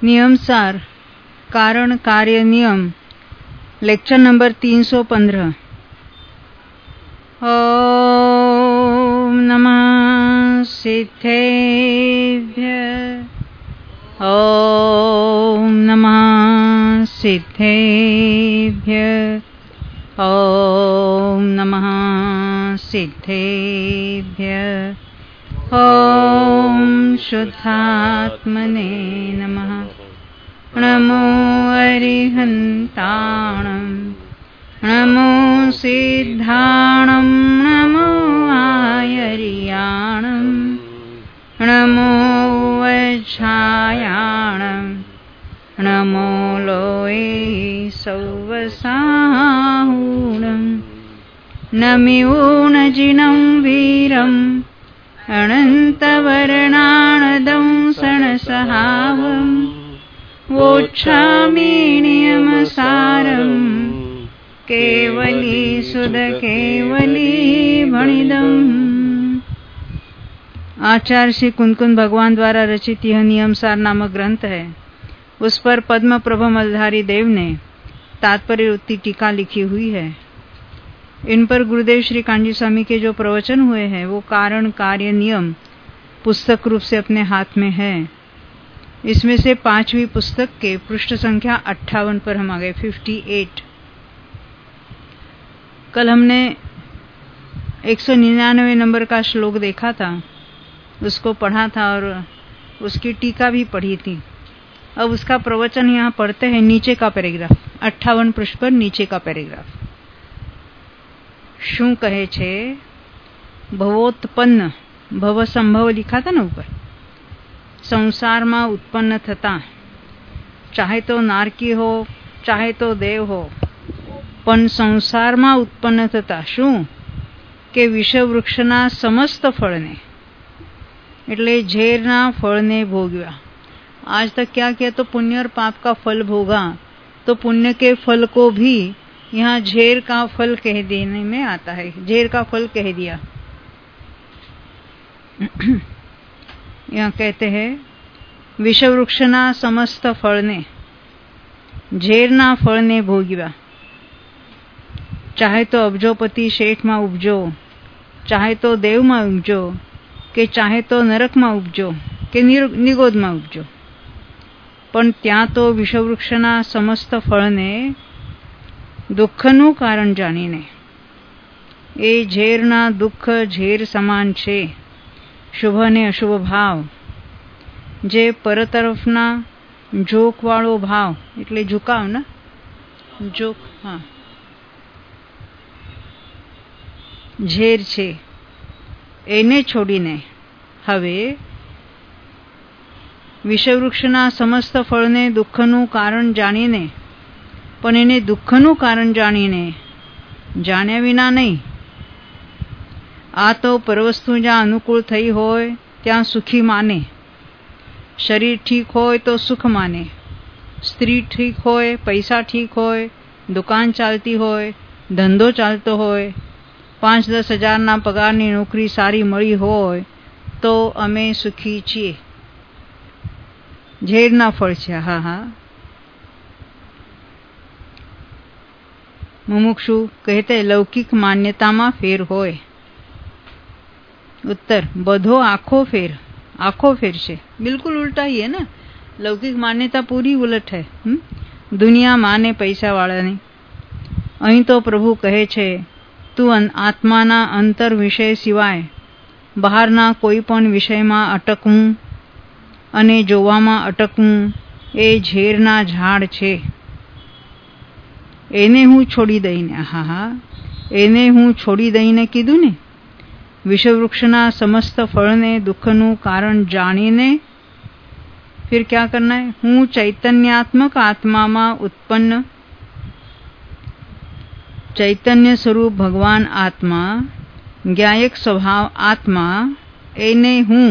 नियम सार कारण कार्य नियम लेक्चर नंबर 315। ओम नमः सिद्धेभ्यः। ओम नमः सिद्धेभ्यः। ओम नमः सिद्धेभ्यः। ओम शुद्धात्मने नमः। नमो अरिहन्ताणं नमो सिद्धाणं नमो आयर्याणं नमो वज्रायाणं नमो लोये सौवसाहुणं नमिवोनजिनं वीरम् अनन्तवर्णानदं सणसहावम् वोच्छामि नियमसारम् केवली सुध केवली भणिदम्। आचार्य श्री कुंदकुंद भगवान द्वारा रचित यह नियम सार नामक ग्रंथ है। उस पर पद्म प्रभ मलधारी देव ने तात्पर्य उत्ती टीका लिखी हुई है। इन पर गुरुदेव श्री कांजी स्वामी के जो प्रवचन हुए हैं वो कारण कार्य नियम पुस्तक रूप से अपने हाथ में है। इसमें से 5वीं पुस्तक के पृष्ठ संख्या 58 पर हम आ गए, 58। कल हमने 199 नंबर का श्लोक देखा था, उसको पढ़ा था और उसकी टीका भी पढ़ी थी। अब उसका प्रवचन यहाँ पढ़ते हैं, नीचे का पैराग्राफ 58 पृष्ठ पर नीचे का पैराग्राफ। શું કહે છે? ભવોત્પન્ન ભવ સંભવ लिखा था ना ऊपर। संसार में उत्पन्न थता, चाहे तो नारकी हो चाहे तो देव हो, पण संसार में उत्पन्न थता शू के विषवृक्षना समस्त फलने એટલે ઝેરના ફળને ભોગવ્યા। आज तक क्या किया? तो पुण्य और पाप का फल भोगा, तो पुण्य के फल को भी यहाँ झेर का फल कह देने में आता है। झेर का फल कह दिया। यहाँ कहते हैं विषवृक्षना समस्त फलने झेरना फलने भोगव्या। चाहे तो अब्जोपति शेठ में उपजो, चाहे तो देव में उपजो, के चाहे तो नरक में उपजो के निगोद में उपजो, पण त्या तो विषवृक्षना समस्त फलने दुःखનું કારણ જાણીને એ ઝેરના દુઃખ ઝેર સમાન છે। શુભ અને અશુભ ભાવ જે પરતરફના જોકવાળો ભાવ એટલે ઝુકાવ ને જોક, હા, ઝેર છે એને છોડીને હવે વિષવૃક્ષના સમસ્ત ફળને દુઃખનું કારણ જાણીને, પણ એને દુઃખનું કારણ જાણીને જાણ્યા વિના નહીં। આ તો પરવસ્તુ જ્યાં અનુકૂળ થઈ હોય ત્યાં સુખી માને। શરીર ઠીક હોય તો સુખ માને, સ્ત્રી ઠીક હોય, પૈસા ઠીક હોય, દુકાન ચાલતી હોય, ધંધો ચાલતો હોય, 5-10 હજારના પગારની નોકરી સારી મળી હોય તો અમે સુખી છીએ। ઝેરના ફળ છે। હા હા। मुमुक्षु कहते लौकिक मान्यता में फेर होय। उत्तर बधो आखो फेर छे। बिल्कुल उल्टा ही है ना। लौकिक मान्यता पूरी उलट है। दुनिया माने पैसा वाला नहीं। अहीं तो प्रभु कहे छे तू आत्माना अंतर विषय सिवाय बहारना कोई पण विषय में अटकवू अने जोवामां अटकवू ए झेरना झाड़ छे। એને હું છોડી દઈને, હા, એને હું છોડી દઈને કીધું ને। વિષવૃક્ષના સમસ્ત ફળને દુઃખનું કારણ જાણીને फिर क्या करना है? હું ચૈતન્યાત્મક આત્મામાં ઉત્પન્ન ચૈતન્ય સ્વરૂપ ભગવાન આત્મા, જ્ઞાયક સ્વભાવ આત્મા, એને હું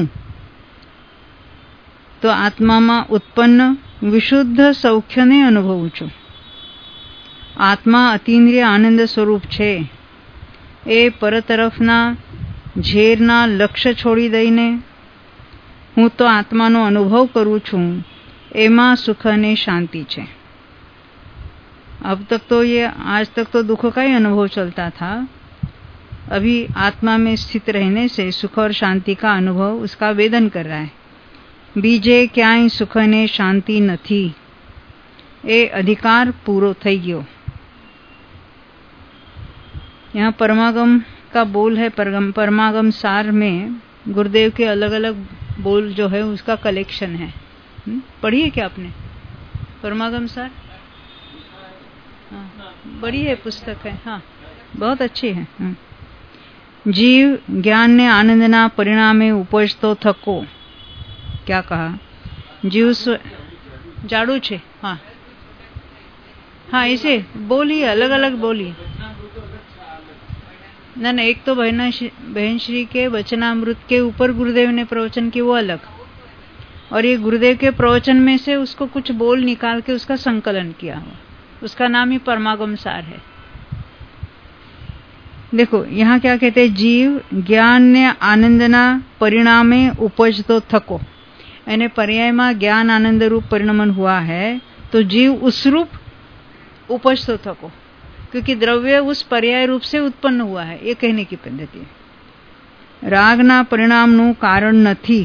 તો આત્મામાં ઉત્પન્ન વિશુદ્ધ સૌખ્યને અનુભવું છું। आत्मा अतीन्द्रिय आनंद स्वरूप छे। ए परतरफना झेरना लक्ष्य छोड़ी दईने हूँ तो आत्मानो अनुभव करूँ छूं एमा सुख ने शांति छे। अब तक तो आज तक तो दुख का ही अनुभव चलता था, अभी आत्मा में स्थित रहने से सुख और शांति का अनुभव उसका वेदन कर रहा है। बीजे क्यांय सुख ने शांति नथी, ए अधिकार पूरो थई गयो। यहाँ परमागम का बोल है। परमागम सार में गुरुदेव के अलग अलग बोल जो है उसका कलेक्शन है। पढ़ी है क्या आपने परमागम सार? हाँ, बड़ी है पुस्तक है। हाँ, बहुत अच्छी है। जीव ज्ञान ने आनंदना परिणामे उपजतो थको। क्या कहा? जीव जाड़ू छे। हाँ हाँ, इसे बोलिए, अलग अलग बोलिए ना। एक तो बहन श्री के वचनामृत के ऊपर गुरुदेव ने प्रवचन की, वो अलग, और ये गुरुदेव के प्रवचन में से उसको कुछ बोल निकाल के उसका संकलन किया हुआ, उसका नाम ही परमागम सार है। देखो यहाँ क्या कहते हैं, जीव ज्ञान ने आनंदना परिणामे उपजतो थको, यानी पर्याय में ज्ञान आनंद रूप परिणमन हुआ है तो जीव उस रूप उपजतो थको, क्योंकि द्रव्य उस पर्याय रूप से उत्पन्न हुआ है, ये कहने की पद्धति है। रागना परिणामनु कारण नथी,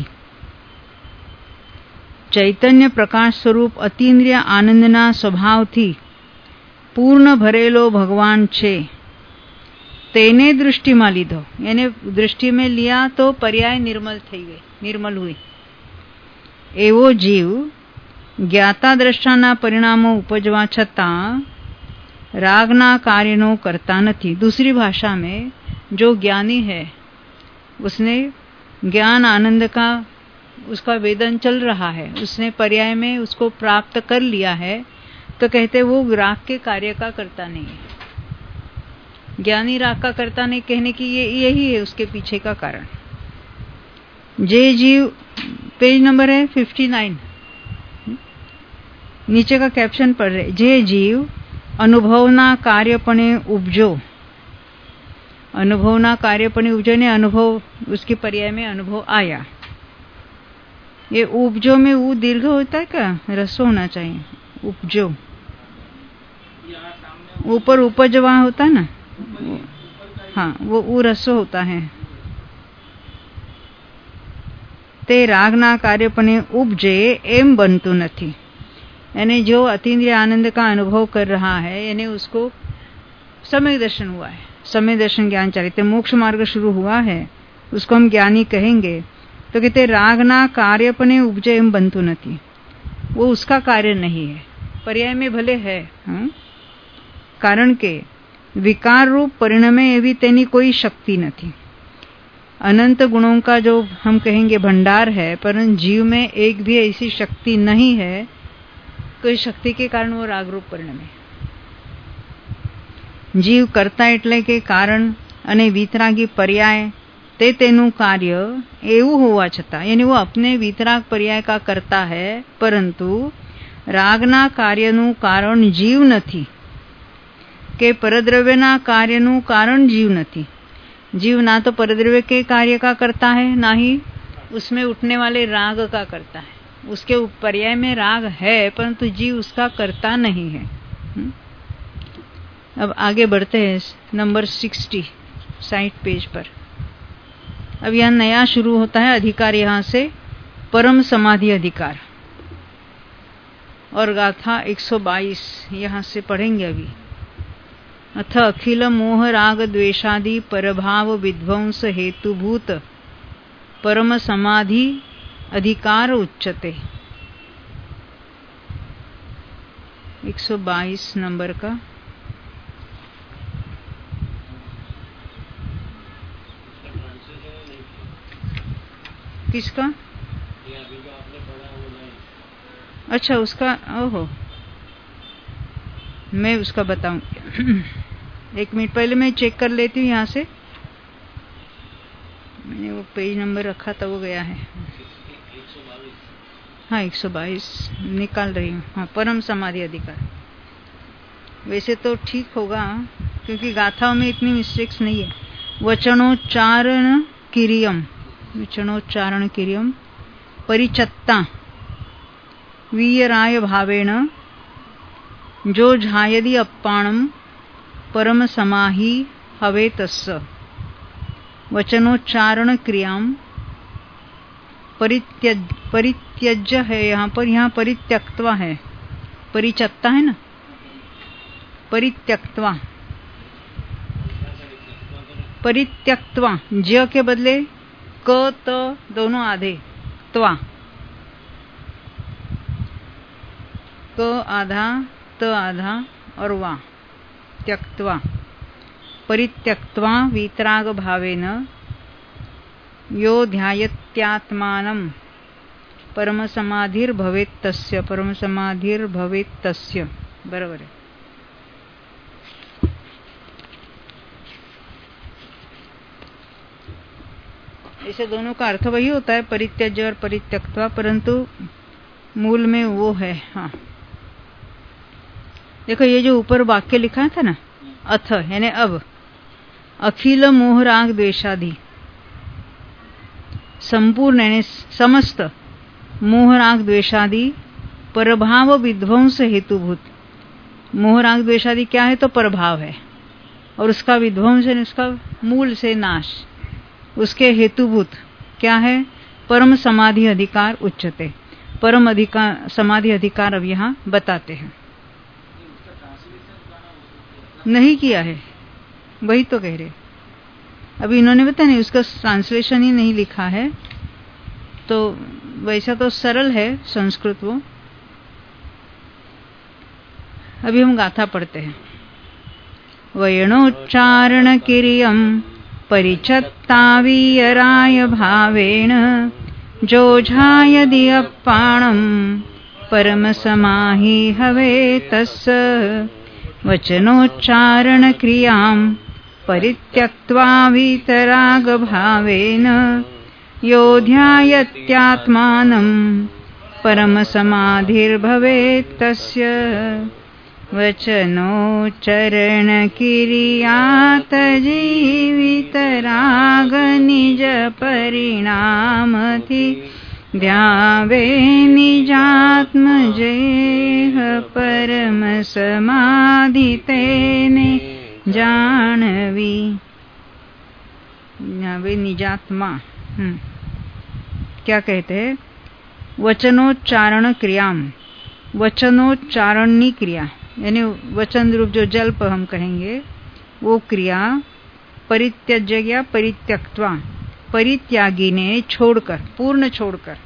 चैतन्य प्रकाश स्वरूप अतीन्द्रिय आनंदना स्वभावथी पूर्ण भरेलो भगवान छे, तेने दृष्टि में लीधो, यानी दृष्टि में लिया तो पर्याय निर्मल थई गई, निर्मल हुई। एवो जीव ज्ञाता द्रष्टाना परिणामों उपजवा छतां रागना कार्यनो करता नथी। दूसरी भाषा में जो ज्ञानी है उसने ज्ञान आनंद का उसका वेदन चल रहा है, उसने पर्याय में उसको प्राप्त कर लिया है, तो कहते वो राग के कार्य का करता नहीं है। ज्ञानी राग का करता नहीं कहने की यही है उसके पीछे का कारण। जे जीव, पेज नंबर है 59, नीचे का कैप्शन पढ़ रहे, जे जीव अनुभवना कार्यपणे उपजो, अनुभवना कार्यपणे उपजो ने अनुभव उसके पर्याय में अनुभव आया। ये उपजो में वो दीर्घ होता है क्या? रसो होना चाहिए। उपजो, ऊपर उपज वहां होता है ना, हाँ वो रसो होता है। ते रागना कार्यपणे उपजे एम बनतु नथी, यानी जो अतीन्द्रिय आनंद का अनुभव कर रहा है, यानी उसको समय दर्शन हुआ है, समय दर्शन ज्ञान चारित्र मोक्ष मार्ग शुरू हुआ है, उसको हम ज्ञानी कहेंगे। तो कहते रागना कार्यपणे उपजे एम बनतु नथी, वो उसका कार्य नहीं है, पर्याय में भले है कारण के विकार रूप परिणमे एवी तेनी कोई शक्ति नहीं। अनंत गुणों का जो हम कहेंगे भंडार है, परंतु जीव में एक भी ऐसी शक्ति नहीं है, तो इस शक्ति के कारण वो राग रूप परिणमे। जीव करता एटले के कारण अने वीतरागी पर्याय ते तेनु कार्य एवं होवा छता, यानी वो अपने वीतराग पर्याय का करता है, परंतु रागना कार्यनु कारण जीव नहीं के परद्रव्यना कार्यनु कारण जीव नहीं। जीव ना तो परद्रव्य के कार्य का करता है, ना ही उसमें उठने वाले राग का करता है। उसके पर्याय में राग है, परंतु जीव उसका करता नहीं है। अब आगे बढ़ते हैं नंबर 60 पेज पर। अब यह नया शुरू होता है अधिकार, यहाँ से परम समाधि अधिकार, और गाथा 122 यहाँ से पढ़ेंगे अभी। अथ अखिल मोह राग द्वेषादि परभाव विध्वंस हेतुभूत परम समाधि अधिकार उच्चते। 122 नंबर का। किसका? अच्छा उसका, ओहो मैं उसका बताऊं। एक मिनट पहले मैं चेक कर लेती हूँ यहाँ से, मैंने वो पेज नंबर रखा था वो गया है। हाँ 122 निकाल रही हूँ। हाँ परम समाधि अधिकार, वैसे तो ठीक होगा क्योंकि गाथाओं में इतनी मिस्टेक्स नहीं है। वचनोच्चारण किरियम, वचनोच्चारण किरियम परिचत्ता वीयराय भावेन जो झायदि अप्पाणं परम समाहि हवे तस्य वचनोच्चारण क्रियां परित्यज्य है। यहाँ परित्यक्त्वा है, परिचत्ता है ना, परित्यक्त्वा ज के बदले क त दोनों आधे, त्वा क आधा त आधा और वा, त्यक्त्वा परित्यक्त्वा वीतराग भावेन यो ध्यायत्यात्मानं परम समाधिर्भवेत् तस्य, परम समाधिर्भवेत् तस्य, बराबर है। इसे दोनों का अर्थ वही होता है, परित्यज्य और परित्यक्त्वा, परंतु मूल में वो है। हाँ देखो, ये जो ऊपर वाक्य लिखा था ना, अथ यानी अब, अखिल मोह राग द्वेषादि, संपूर्ण यानी समस्त मोह राग द्वेषादि परभाव विध्वंस हेतुभूत। मोह राग द्वेषादि क्या है? तो परभाव है, और उसका विध्वंस है, उसका मूल से नाश, उसके हेतुभूत क्या है? परम समाधि अधिकार उच्चते। परम अधिकार, समाधि अधिकार अब यहाँ बताते हैं। नहीं किया है, वही तो कह रहे, अभी इन्होंने बताया नहीं, उसका ट्रांसलेशन ही नहीं लिखा है। तो वैसा तो सरल है संस्कृत वो। अभी हम गाथा पढ़ते हैं। वयणोच्चारण किरियम परिचत्तावीयराय भावेन जोझायदि अप्पाणं परम समाहि हवे तस्य वचनोच्चारण क्रियां परित्यक्त्वा वीतराग भावेन यो ध्यायत्यात्मानं परम समाधिर्भवेत् तस्य वचनोच्चरण किरियात जीवितराग निज परिणामति ध्यावे निजात्मजेह परम समाधि तेने जानवी। ध्यावे निजात्मा क्या कहते हैं? वचनोच्चारण क्रियाम, वचनोच्चारणनी क्रिया यानी वचन रूप जो जल्प हम कहेंगे वो क्रिया, परित्यज्य या परित्यक्त्वा, परित्यागी ने छोड़कर, पूर्ण छोड़कर,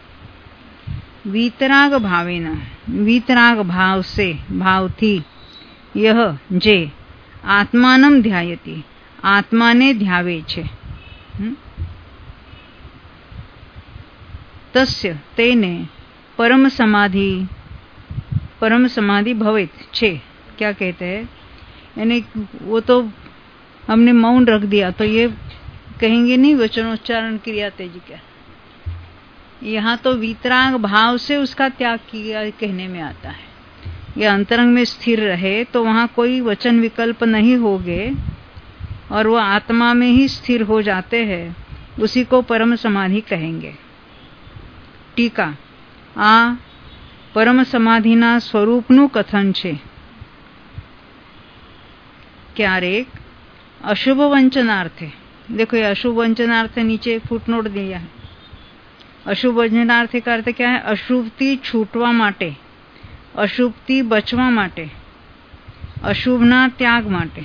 वीतराग भावेन, वीतराग भाव से, भाव थी, यह जे आत्मानं ध्यायति, आत्मा ने ध्यावे छे, तस्य तेने परम समाधि, परम समाधि भवेत छे। क्या कहते हैं? यानी वो तो हमने मौन रख दिया तो ये कहेंगे नहीं वचनोच्चारण क्रिया तेजी क्या, यहाँ तो वीतराग भाव से उसका त्याग किया कहने में आता है। यह अंतरंग में स्थिर रहे तो वहाँ कोई वचन विकल्प नहीं होगे और वो आत्मा में ही स्थिर हो जाते हैं, उसी को परम समाधि कहेंगे। टीका आ परम समाधिना स्वरूपनु कथन छे। क्यारेक अशुभ वंचनार्थे, देखो ये अशुभ वंचनार्थ नीचे फूटनोट दिया है। अशुभ वंचनार्थ का अर्थ क्या है? अशुभથી છૂટવા માટે, અશુભથી બચવા માટે, અશુભના त्याग માટે।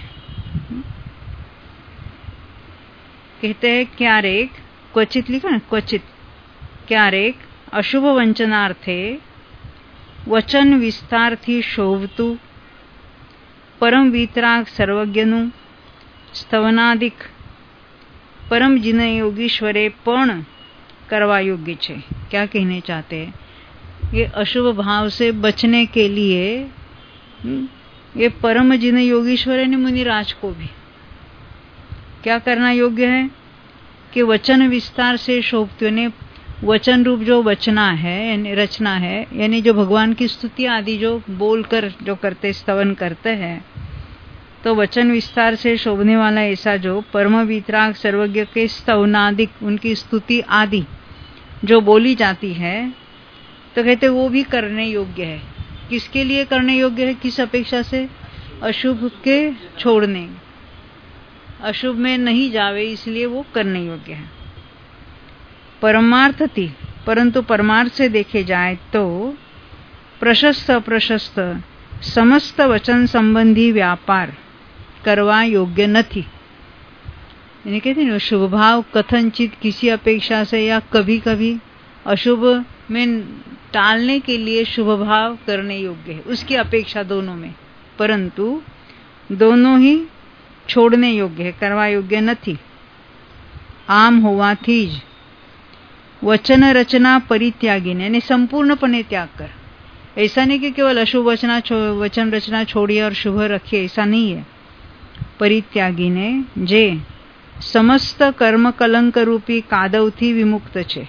कहते हैं क्यारेक, क्वचित लिखा ना, क्वचित, क्यारेक अशुभ वंचनार्थे वचन विस्तारથી શોભતું परम वीतराग सर्वज्ञનું સ્તવનાદિક परम जिन योगीश्वरे पण करवा योग्य छे। क्या कहने चाहते हैं? ये अशुभ भाव से बचने के लिए ये परम जिन योगीश्वर ने मुनिराज को भी क्या करना योग्य है कि वचन विस्तार से शोभते ने वचन रूप जो वचना है, रचना है, यानी जो भगवान की स्तुति आदि जो बोलकर जो करते, स्तवन करते हैं, तो वचन विस्तार से शोभने वाला ऐसा जो परम वीतराग सर्वज्ञ के स्तवनादिक, उनकी स्तुति आदि जो बोली जाती है, तो कहते वो भी करने योग्य है। किसके लिए करने योग्य है? किस अपेक्षा से? अशुभ के छोड़ने, अशुभ में नहीं जावे, इसलिए वो करने योग्य है। परमार्थति, परंतु परमार्थ से देखे जाए तो प्रशस्त अप्रशस्त समस्त वचन संबंधी व्यापार करवा योग्य नहीं। यानी कहते हैं शुभ भाव कथनचित किसी अपेक्षा से या कभी कभी अशुभ में टालने के लिए शुभ भाव करने योग्य है, उसकी अपेक्षा दोनों में, परंतु दोनों ही छोड़ने योग्य है, करवा योग्य नहीं। आम होवाથી જ वचन रचना परित्यागीने, यानी संपूर्णपणे त्याग कर। ऐसा नहीं कि केवल अशुभ वचन रचना छोड़िए और शुभ रखिए, ऐसा नहीं है। परित्यागीने जे समस्त कर्म कलंक रूपी કાદવથી વિમુક્ત છે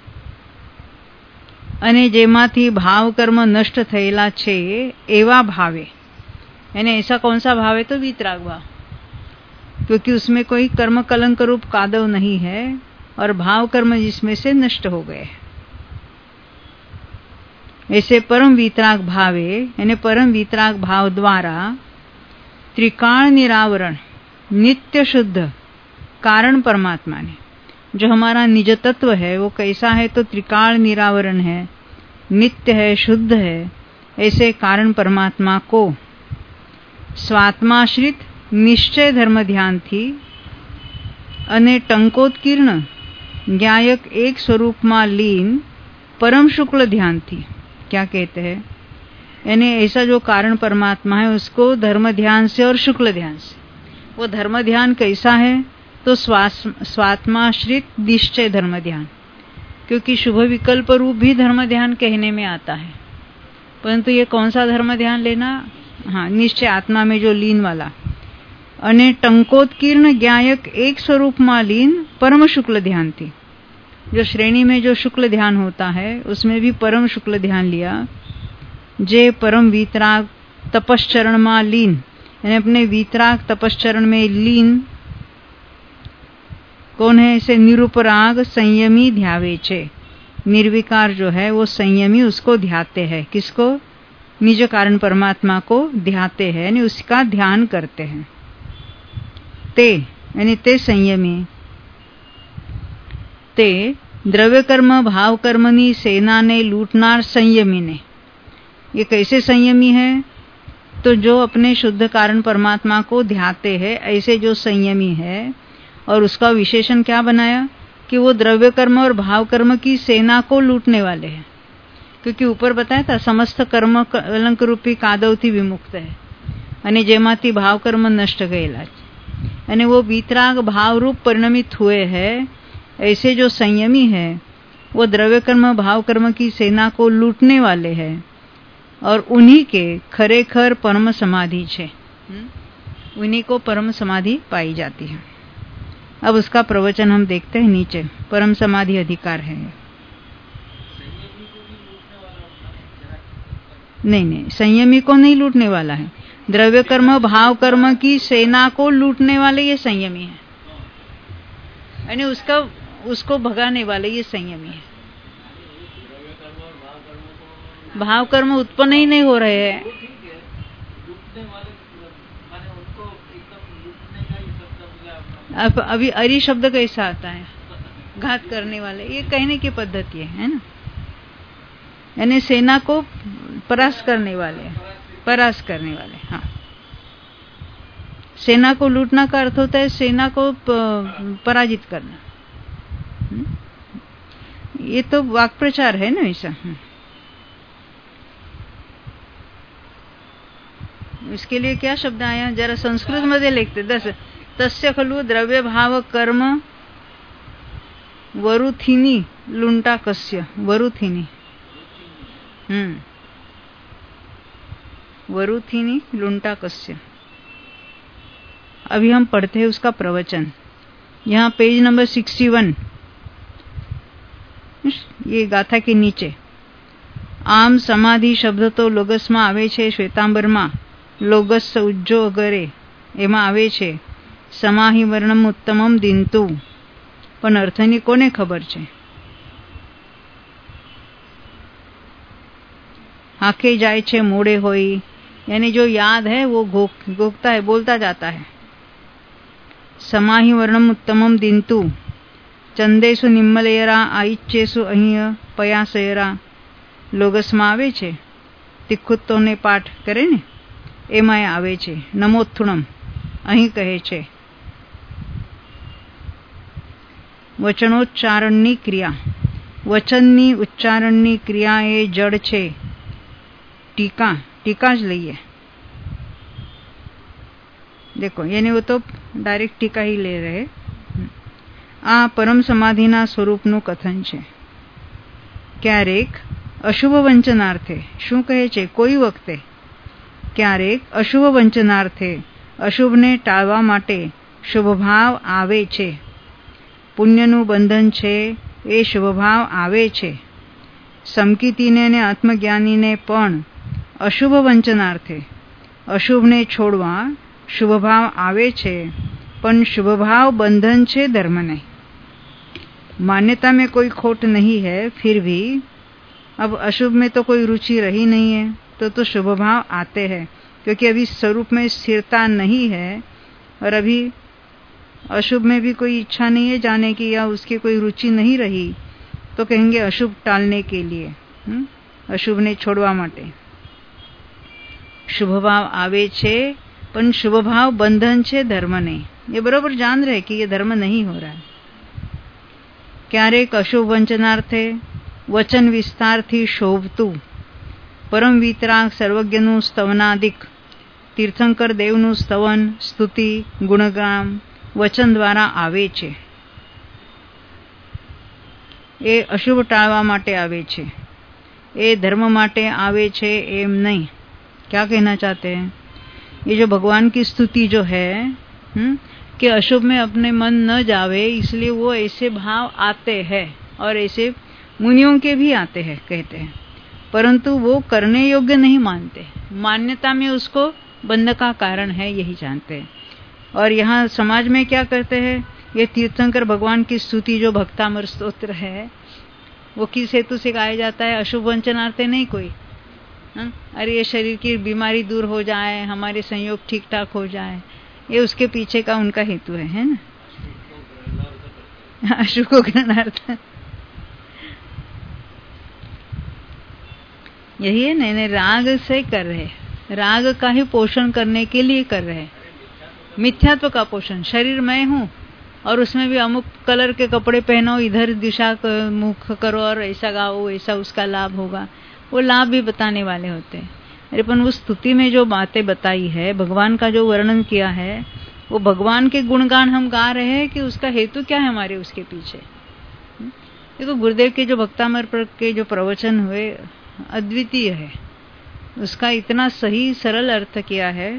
અને જેમાંથી ભાવ કર્મ નષ્ટ થયેલા છે એવા भावे, यानी ऐसा कौन सा भाव है? तो वितराग भाव, क्योंकि उसमें कोई कर्म कलंक रूप कादव नहीं है और भाव कर्म जिसमें से नष्ट हो गए। ऐसे परम वितराग भावे, यानी परम वितराग भाव द्वारा त्रिकाल निरावरण नित्य शुद्ध कारण परमात्मा ने, जो हमारा निज तत्व है वो कैसा है? तो त्रिकाल निरावरण है, नित्य है, शुद्ध है। ऐसे कारण परमात्मा को स्वात्माश्रित निश्चय धर्म ध्यान थी अने टंकोत्कीर्ण ज्ञायक एक स्वरूप में लीन परम शुक्ल ध्यान थी। क्या कहते हैं? यानी ऐसा जो कारण परमात्मा है उसको धर्म ध्यान से और शुक्ल ध्यान से, वो धर्म ध्यान कैसा है? तो स्वात्माश्रित निश्चय धर्म ध्यान, क्योंकि शुभ विकल्प रूप भी धर्म ध्यान कहने में आता है, परंतु ये कौन सा धर्म ध्यान लेना? हाँ, निश्चय आत्मा में जो लीन वाला। अने टंकोत्कीर्ण ज्ञायक एक स्वरूप में लीन परम शुक्ल ध्यान थी, जो श्रेणी में जो शुक्ल ध्यान होता है उसमें भी परम शुक्ल ध्यान लिया। जे परम वीतराग तपश्चरण में लीन, यानी अपने वीतराग तपश्चरण में लीन कौन है? इसे निरुपराग संयमी ध्यावे छे। निर्विकार जो है वो संयमी उसको ध्याते हैं। किसको? निज कारण परमात्मा को ध्याते हैं, यानी उसका ध्यान करते हैं। ते यानी ते संयमी, ते द्रव्य कर्म भाव कर्मनी सेना ने लूटनार संयमी ने। ये कैसे संयमी है? तो जो अपने शुद्ध कारण परमात्मा को ध्याते हैं, ऐसे जो संयमी है। और उसका विशेषण क्या बनाया? कि वो द्रव्य कर्म और भाव कर्म की सेना को लूटने वाले हैं, क्योंकि ऊपर बताया था समस्त कर्म कलंक रूपी કાદવથી विमुक्त है અને જેમાંથી भाव कर्म नष्ट गયેલા છે અને वो वितराग भाव रूप परिणमित हुए हैं। ऐसे जो संयमी है वो द्रव्य कर्म भाव कर्म की सेना को लूटने वाले हैं और उन्हीं के खरेखर परम समाधि छे, उन्हीं को परम समाधि पाई जाती है। अब उसका प्रवचन हम देखते हैं नीचे। परम समाधि अधिकार है। नहीं, संयमी को नहीं लूटने वाला है। द्रव्य कर्म भाव कर्म की सेना को लूटने वाले ये संयमी है, यानी उसको भगाने वाले ये संयमी है। भाव कर्म उत्पन्न ही नहीं हो रहे हैं। अब अभी अरि शब्द कैसा आता है? घात करने वाले, ये कहने की पद्धति है ना, यानी सेना को परास्त करने वाले, परास्त करने वाले। हाँ, सेना को लूटना का अर्थ होता है सेना को पराजित करना। ये तो वाक प्रचार है ना ऐसा। इसके लिए क्या शब्द आया? जरा संस्कृत मध्ये लिखते। 10 तस्य खलु द्रव्य भाव कर्म वरुथिनी लुंटा कस्य। वरुथिनी, वरुथिनी लुंटा कस्य। अभी हम पढ़ते हैं उसका प्रवचन। यहाँ पेज नंबर 61, ये गाथा के नीचे। आम समाधि शब्द तो लोगस में आवे छे, श्वेतांबर में लोगस उज्जो अगरे एमा आवे छे। समाहि वर्णम उत्तमम दिंतु, पण अर्थनी कोने खबर छे? आंखें जाए छे मोड़े होई, यानी जो याद है वो घोकता है, बोलता जाता है। समाहि वर्णम उत्तमम दिंतु चंदेसु निम्मलेरा आइच्छेसु અહીં પયાસેરા લોગસમાં આવે છે। તિખુત્તોને પાઠ કરે ને એમાં આવે છે। નમોથુણમ અહીં કહે છે। વચનોચ્ચારણની ક્રિયા, વચનની ઉચ્ચારણની ક્રિયા એ જડ છે। टीका ज લઈએ। देखो यानी वो तो डायरेक्ट टीका ही ले रहे। आ परम समाधिना स्वरूपનું કથન છે। ક્યારેક અશુભ વંચનાર્થે, શું કહે છે, કોઈ વખતે ક્યારેક અશુભ વંચનાર્થે, અશુભને ટાળવા માટે શુભ ભાવ આવે છે। પુણ્યનું બંધન છે એ શુભ ભાવ આવે છે। સમકીતીને અને આત્મજ્ઞાનીને પણ અશુભ વંચનાર્થે, અશુભને છોડવા शुभ भाव आवे छे, पण शुभ भाव बंधन छे, धर्म नहीं। मान्यता में कोई खोट नहीं है, फिर भी अब अशुभ में तो कोई रुचि रही नहीं है, तो शुभ भाव आते हैं, क्योंकि अभी स्वरूप में स्थिरता नहीं है और अभी अशुभ में भी कोई इच्छा नहीं है जाने की, या उसकी कोई रुचि नहीं रही, तो कहेंगे अशुभ टालने के लिए, अशुभ ने छोड़वा माटे शुभ भाव आवे छे, पण शुभ भाव बंधन छे, धर्म नहीं। ये बरोबर जान रहे कि ये धर्म नहीं हो रहा है। क्यारेक अशुभ वंचनार्थे, वचन विस्तार थी शोभतु परम वितराग सर्वज्ञनु स्तवनादिक, तीर्थंकर देवनु स्तवन स्तुति गुणगान वचन द्वारा आवे छे। ए अशुभ टाळवा माटे आवे छे, ए धर्म माटे आवे छे एम नहीं। क्या कहना चाहते हैं? ये जो भगवान की स्तुति जो है कि अशुभ में अपने मन न जावे, इसलिए वो ऐसे भाव आते हैं, और ऐसे मुनियों के भी आते हैं कहते हैं, परंतु वो करने योग्य नहीं मानते। मान्यता में उसको बंध का कारण है यही जानते हैं। और यहाँ समाज में क्या करते हैं, ये तीर्थंकर भगवान की स्तुति जो भक्तामर स्तोत्र है, वो किस हेतु से गाया जाता है? अशुभ वंचनार्थे नहीं कोई। अरे ये शरीर की बीमारी दूर हो जाए, हमारे संयोग ठीक ठाक हो जाए, ये उसके पीछे का उनका हेतु है ना। अशुभ को ग्रहणार्थ यही है ना, राग से कर रहे, राग का ही पोषण करने के लिए कर रहे। मिथ्यात्व का पोषण, शरीर मैं हूँ और उसमें भी अमुक कलर के कपड़े पहनो, इधर दिशा मुख करो और ऐसा गाओ, ऐसा उसका लाभ होगा, वो लाभ भी बताने वाले होते हैं। अरे पण वो स्तुति में जो बातें बताई है, भगवान का जो वर्णन किया है, वो भगवान के गुणगान हम गा रहे हैं कि उसका हेतु क्या है हमारे उसके पीछे। देखो गुरुदेव के जो भक्तामर पर के जो प्रवचन हुए अद्वितीय है, उसका इतना सही सरल अर्थ किया है।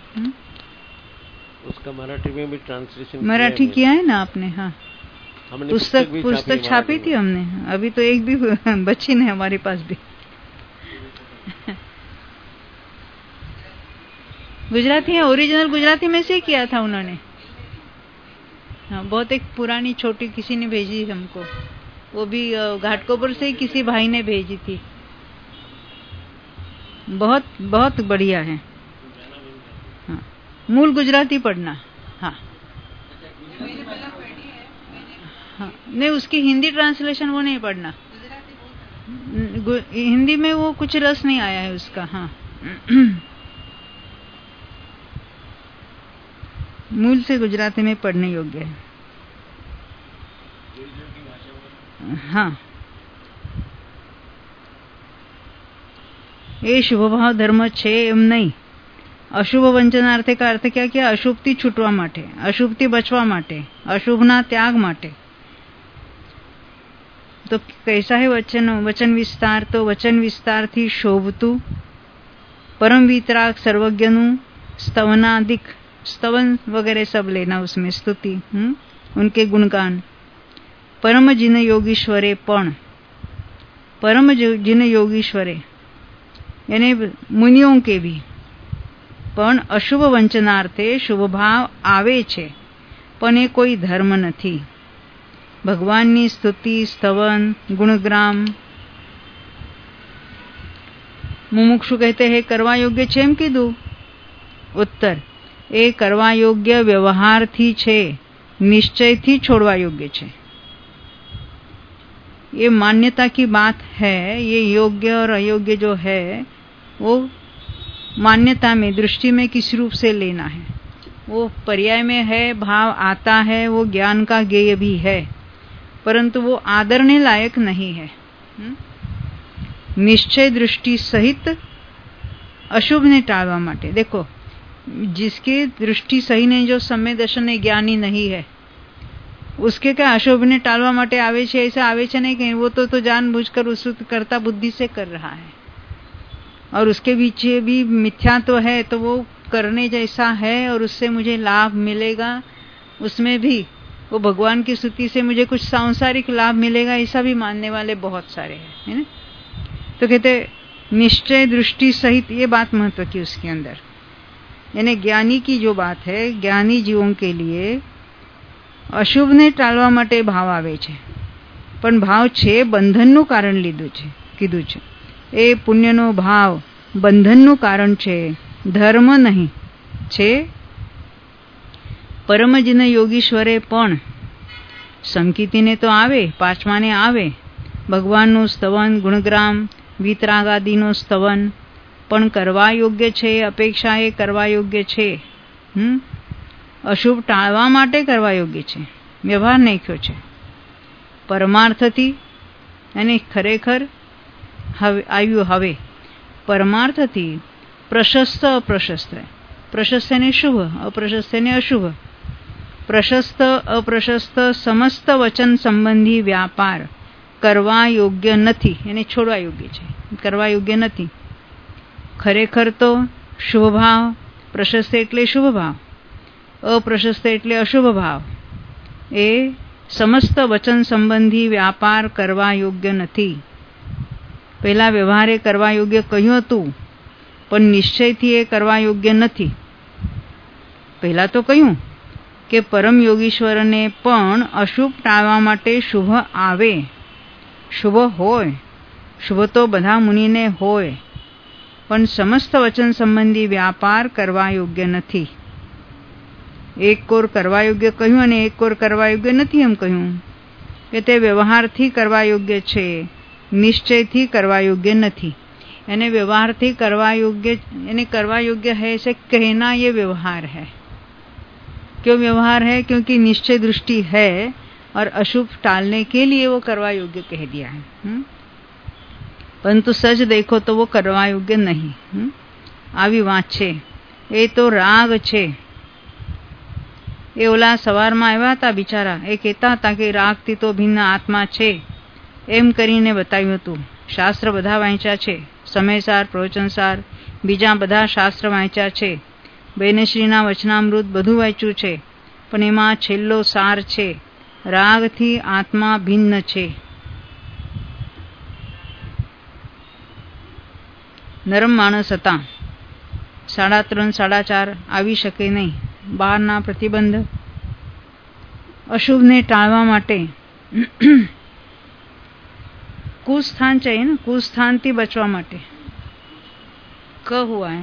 उसका मराठी में भी ट्रांसलेशन मराठी किया है ना आपने? हाँ, पुस्तक छापी थी हमने, अभी तो एक भी बची नहीं हमारे पास भी। गुजराती है, ओरिजिनल गुजराती में से किया था उन्होंने। हाँ, बहुत एक पुरानी छोटी किसी ने भेजी हमको, वो भी घाटकोपर से ही किसी भाई ने भेजी थी। बहुत बहुत बढ़िया है। हाँ, मूल गुजराती पढ़ना। हाँ हाँ, नहीं उसकी हिंदी ट्रांसलेशन वो नहीं पढ़ना, हिंदी में वो कुछ रस नहीं आया है उसका। हाँ मूल से गुजराती में पढ़ने योग्य है। हाँ, ये शुभ भाव धर्म छे एम नहीं। अशुभ वंचनार्थे का अर्थ क्या किया? अशुभથી છૂટવા માટે, અશુભથી બચવા માટે, અશુભના ત્યાગ માટે। तो कैसा है वचन विस्तार? तो वचन विस्तार थी शोभतु परम वितराग सर्वज्ञनु स्तवनादिक, स्तवन वगैरह सब लेना उसमें, स्तुति उनके गुणगान। परम जिन योगीश्वरे पण, परम जिन योगीश्वरे यानी मुनियों के भी पण अशुभ वंचनार्थे शुभ भाव आवे छे, पण ए कोई धर्म नहीं। भगवाननी स्तुति स्तवन गुणग्राम મુમુક્ષુ કહેતે હે કરવા યોગ્ય છે એમ કીધું? ઉત્તર, એ કરવા યોગ્ય વ્યવહારથી છે, નિશ્ચयથી छोड़वा योग्य છે। ये मान्यता की बात है। ये योग्य और अयोग्य जो है वो मान्यता में, दृष्टि में किस रूप से लेना है, वो पर्याय में है, भाव आता है, वो ज्ञान का ज्ञेय भी है, परंतु वो आदरने लायक नहीं है। निश्चय दृष्टि सहित अशुभ ने टालवा माटे। देखो, जिसकी दृष्टि सही नहीं, जो सम्यक दर्शन ज्ञानी नहीं है, उसके क्या अशुभ ने टालवा माटे आवे छे? ऐसा आवे छे नहीं कहीं, वो तो जानबूझकर उस कर्ता बुद्धि से कर रहा है, और उसके पीछे भी मिथ्यात्व है, तो वो करने जैसा है और उससे मुझे लाभ मिलेगा, उसमें भी वो भगवान की स्तुति से मुझे कुछ सांसारिक लाभ मिलेगा, ऐसा भी मानने वाले बहुत सारे हैं, है ना। तो कहते निश्चय दृष्टि सहित, ये बात महत्व की उसके अंदर, यानी ज्ञानी की जो बात है, ज्ञानी जीवों के लिए अशुभ ने टाळवा माटे भाव आवे छे, पण भाव छे बंधनનું કારણ કીધું છે। એ પુણ્યનો ભાવ બંધનનું કારણ છે, ધર્મ નહીં છે। પરમજન યોગીશ્વરે પણ સંકિતીને તો આવે, પાંચમાને આવે, ભગવાનનું સ્તવન, ગુણગ્રામ, વિતરાગાદિનું સ્તવન પણ કરવા યોગ્ય છે, અપેક્ષા એ કરવા યોગ્ય છે। અશુભ ટાળવા માટે કરવા યોગ્ય છે, વ્યવહાર નાખ્યો છે પરમાર્થથી। અને ખરેખર આવ્યું હવે પરમાર્થથી પ્રશસ્ત અપ્રશસ્ત, પ્રશસ્ત ને શુભ, અપ્રશસ્ત ને અશુભ, પ્રશસ્ત અપ્રશસ્ત સમસ્ત વચન સંબંધી વ્યાપાર કરવા યોગ્ય નથી, એને છોડવા યોગ્ય છે, કરવા યોગ્ય નથી। ખરેખર તો શુભ ભાવ, પ્રશસ્ત એટલે શુભ ભાવ, અપ્રશસ્ત એટલે અશુભ ભાવ, એ સમસ્ત વચન સંબંધી વ્યાપાર કરવા યોગ્ય નથી। પહેલા વ્યવહારે કરવા યોગ્ય કહ્યું હતું, પણ નિશ્ચયથી એ કરવા યોગ્ય નથી। પહેલા તો કહ્યું કે પરમ યોગીશ્વરને પણ અશુભ ટાળવા માટે શુભ આવે, શુભ હોય, શુભ તો બધા મુનિને હોય, પણ સમસ્ત વચન સંબંધી વ્યાપાર કરવા યોગ્ય નથી। એક કોર કરવા યોગ્ય કહ્યું અને એક કોર કરવા યોગ્ય નથી એમ કહ્યું, કે તે વ્યવહારથી કરવા યોગ્ય છે, નિશ્ચયથી કરવા योग्य नहीं। यानी व्यवहार थी करवा योग्य, यानी करवा योग्य है ऐसे कहना ये व्यवहार है। क्यों व्यवहार है? क्योंकि निश्चय दृष्टि है और अशुभ टालने के लिए वो करवा योग्य कह दिया है। परंतु सच देखो तो वो करवा योग्य नहीं। आवी वात छे। ए तो राग छे। ए ओला सवारमां आव्या हता बिचारा, ए कहेता हता के रागथी तो भिन्न आत्मा छे एम करीने बताव्युं हतुं। शास्त्र बधा वांच्या छे, समयसार, प्रवचनसार, बीजा बधा शास्त्र वांच्या छे, बेनश्रीना वचनामृत बधुं वांच्युं छे, पण एमां छेल्लो सार छे, रागथी आत्मा भिन्न छे। नरम माणस हता, 3.5 4.5 આવી શકે નહીં। બહારના પ્રતિબંધ अशुभ ने टाळवा माटे कुस्थान चाहिए ना, कुस्थान थी बचवा माटे। क हुआ है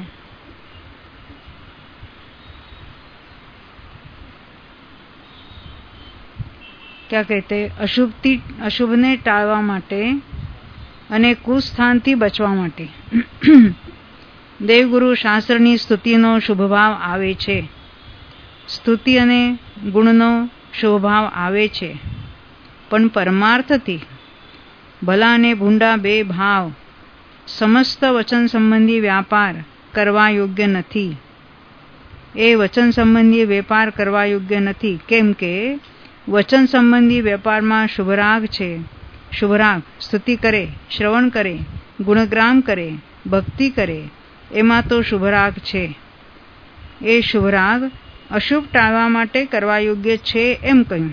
क्या कहते, अशुभ ने टाळवा माटे अने कुस्थान थी बचवा माटे। देवगुरु शास्त्रनी स्तुतिनो शुभ भाव आवे छे। स्तुति अने गुणनो शुभ भाव आवे छे, पण परमार्थथी भला ने भूंडा बे भाव समस्त वचन संबंधी व्यापार करवा योग्य नथी। ए वचन संबंधी व्यापार करवा योग्य नथी। केम के वचन संबंधी व्यापार में शुभराग छे। शुभराग स्तुति करे, श्रवण करे, गुणग्राम करे, भक्ति करे, एमां तो शुभराग छे। ए शुभराग अशुभ टाळवा माटे करवा योग्य छे एम कह्युं।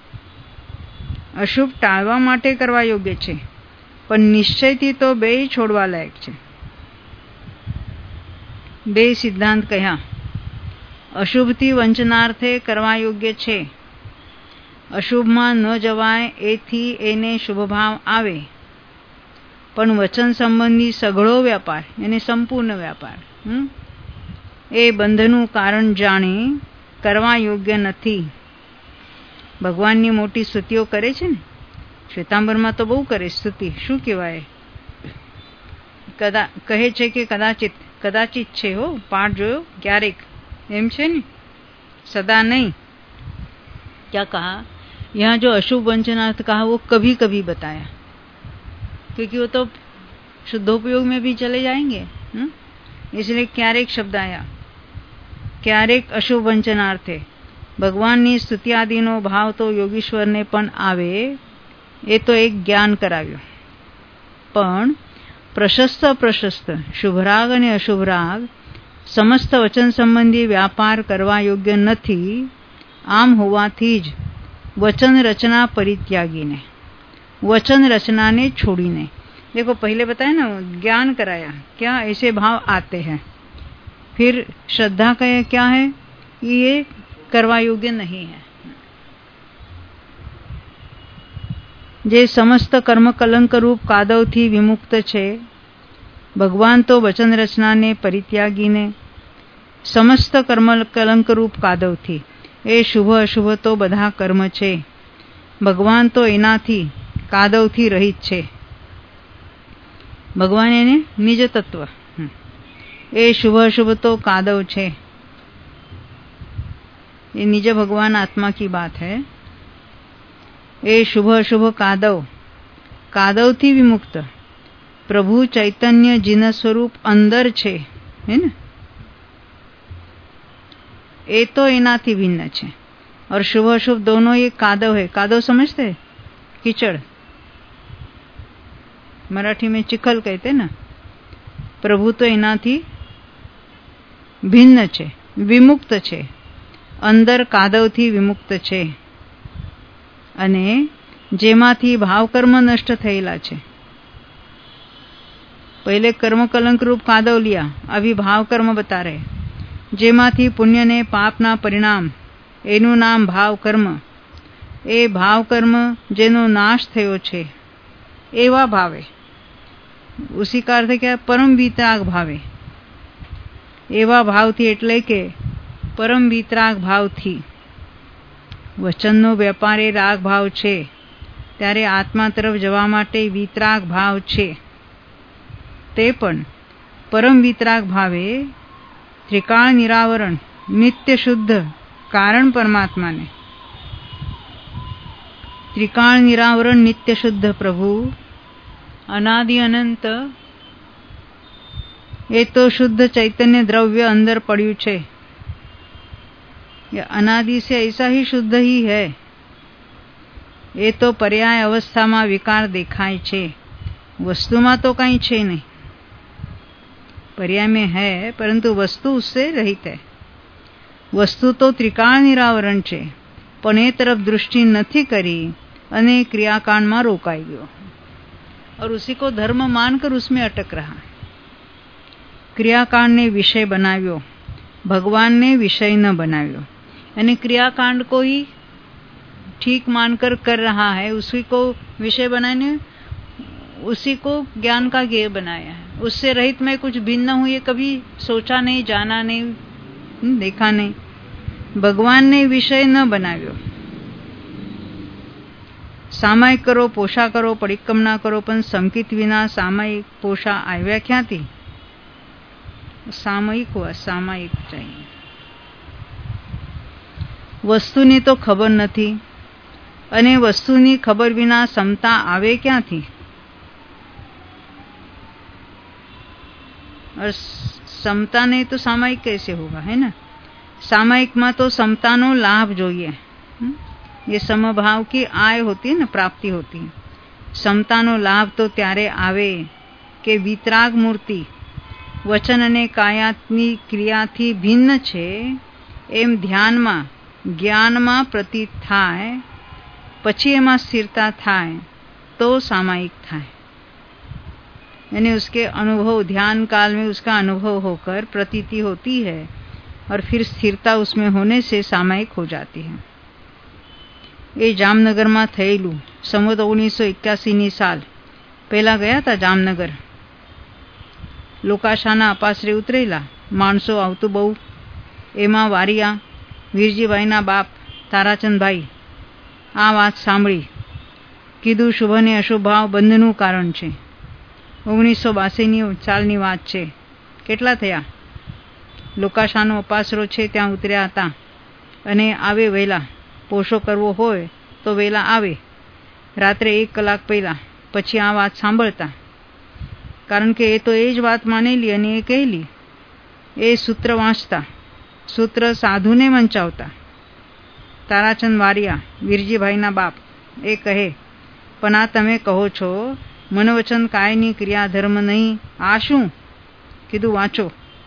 अशुभ टाळवा माटे करवा योग्य छे, पण निश्चयथी तो बेय छोड़वा लायक छे। बे सिद्धांत कह्या। अशुभथी वंचनार्थे करवा योग्य छे। अशुभमां न जवाय एथी एने शुभ भाव आवे। પણ વચન સંબંધી સઘળો વ્યાપાર એને સંપૂર્ણ વ્યાપાર એ બંધનું કારણ જાણી કરવા યોગ્ય નથી. ભગવાનની મોટી સ્તુતિઓ કરે છે ને, શ્વેતાંબરમાં તો બહુ કરે સ્તુતિ. શું કહેવાય, કહે છે કે કદાચિત છે હો, પાઠ જોયો, ક્યારેક, એમ છે ને, सदा नहीं. क्या कहा यहाँ जो अशुभ वंचनार्थ कहा वो कभी कभी बताया, क्योंकि वो तो शुद्धोपयोग में भी चले जाएंगे, इसलिए क्यारेक शब्द आया. क्यारेक अशुभ वंचनार्थ है. ભગવાનની સ્તુતિ આદિનો ભાવ તો યોગીશ્વરને પણ આવે, એ તો એક જ્ઞાન કરાવ્યું. પણ પ્રશસ્ત શુભરાગ અને અશુભરાગ સમસ્ત વચન સંબંધી વ્યાપાર કરવા યોગ્ય નથી. આમ હોવાથી જ वचन रचना परित्यागीने, वचन रचना ने छोड़ीने. देखो पहले बताया ना, ज्ञान कराया, क्या ऐसे भाव आते हैं. फिर श्रद्धा का क्या है, ये करवा योग्य नहीं है. जे समस्त कर्म कलंक रूप कादव थी विमुक्त छे. भगवान तो वचन रचना ने परित्यागीने समस्त कर्म कलंक रूप कादव थी. એ શુભ અશુભ તો બધા કર્મ છે. ભગવાન તો એનાથી કાદવથી રહિત છે. ભગવાન એને નિજ તત્વ, એ શુભ અશુભ તો कादव છે. ये निज भगवान आत्मा की बात है. ये शुभ अशुभ कादव थी विमुक्त. प्रभु चैतन्य जिन स्वरूप अंदर छे, है ना, ये तो एनाथी भिन्न छे. और शुभ अशुभ दोनों ये कादव है. कादव समझते, कीचड़, मराठी में चिखल कहते ना. प्रभु तो एनाथी भिन्न छे, विमुक्त छे. अंदर कादव थी विमुक्त छे. अने जेमाथी भाव कर्म नष्ट थयेला छे. पहले कर्म कलंक रूप कादव लिया, अभी भाव कर्म बता रहे. जेमाथी पुण्य ने पाप ना परिणाम, एनु नाम भाव कर्म. ए भाव कर्म जेनो नाश थयो छे एवा भावे. उसी का अर्थ क्या, परम वितराग भावे. एवा भाव थी एटले के परम वितराग भाव थी. वचननो व्यापार ए राग भाव छे, त्यारे आत्मा तरफ जवा माटे वितराग भाव छे. ते पण परम वितराग भावे त्रिकाल निरावरण नित्य शुद्ध कारण परमात्मा ने. त्रिकाल निरावरण नित्य शुद्ध प्रभु अनादि अनंत, ये तो शुद्ध चैतन्य द्रव्य अंदर पड़्યું છે. ये अनादि से ऐसा ही शुद्ध ही है. ये तो पर्याय अवस्था में विकार देखाय छे, वस्तु में तो कहीं छे नहीं. पर्याय में है परंतु वस्तु उससे रहित है. वस्तु तो त्रिकाल निरावरण छे, पण ए तरफ दृष्टि नहीं करी अने क्रियाकांड में रोकाई गयो और उसी को धर्म मानकर उसमें अटक रहा. क्रियाकांड ने विषय बनाव्यो, भगवान ने विषय न बनाव्यो. यानी क्रियाकांड को ही ठीक मानकर कर रहा है, उसी को विषय बनाने, उसी को ज्ञान का ज्ञेय बनाया है. उससे रहित में कुछ भिन्न हुए कभी सोचा नहीं, जाना नहीं, देखा नहीं. भगवान ने विषय न बनाव्यो. सामायिक करो, पोषा करो, परिक्रमणा करो, पण संकित विना सामायिक पोषा आव्या क्यांथी? सामयिक हुआ, सामायिक चाहिए. वस्तुनी तो खबर नहीं, अने वस्तुनी खबर विना समता आवे क्यांथी? और समता नहीं तो सामायिक कैसे होगा, है ना. सामायिक में तो समता नो लाभ जोईए. ये समभाव की आय होती है ना, प्राप्ति होती है. समता नो लाभ तो त्यारे आवे के वितराग मूर्ति वचन अने कायात्मी क्रियाथी भिन्न छे एम ध्यान में ज्ञान में प्रतीत थाय, पछी एमां स्थिरता थाय तो सामायिक थाय. यानी उसके अनुभव, ध्यान काल में उसका अनुभव होकर प्रतीति होती है और फिर स्थिरता उसमें होने से सामायिक हो जाती है. ये जामनगर में थयेलू संवत 1981 साल પહેલા ગયા હતા જામનગર, લોકાશાના અપાસરે ઉતરેલા. માણસો આવતું બહુ. એમાં વારિયા વીરજીભાઈના બાપ તારાચંદભાઈ આ વાત સાંભળી. કીધું શુભ ને અશુભ ભાવ બંધનું કારણ છે. 1982ની સાલની વાત છે. કેટલા થયા? લોકાશાનો અપાસરો છે ત્યાં ઉતર્યા હતા અને આવે વહેલા. પોષો કરવો હોય તો વહેલા આવે, રાત્રે 1 કલાક પહેલા. પછી આ વાત સાંભળતા, કારણ કે એ તો એ જ વાત માનેલી અને એ કહેલી. એ સૂત્ર વાંચતા, સૂત્ર સાધુને વંચાવતા. તારાચંદ વારિયા વીરજીભાઈના બાપ એ કહે, પણ આ તમે કહો છો મનોવચન કાયની ક્રિયા ધર્મ નહીં, આ શું? કીધું વાંચો.